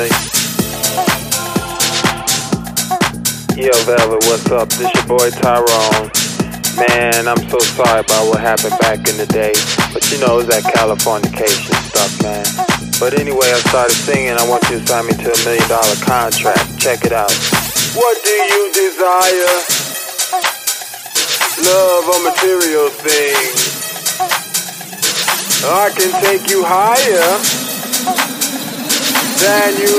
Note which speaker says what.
Speaker 1: Yo, Velvet, what's up? This your boy Tyrone. Man, I'm so sorry about what happened back in the day. But you know, it was that Californication stuff, man. But anyway, I started singing. I want you to sign me to $1 million contract. Check it out. What do you desire? Love or material things? I can take you higher than you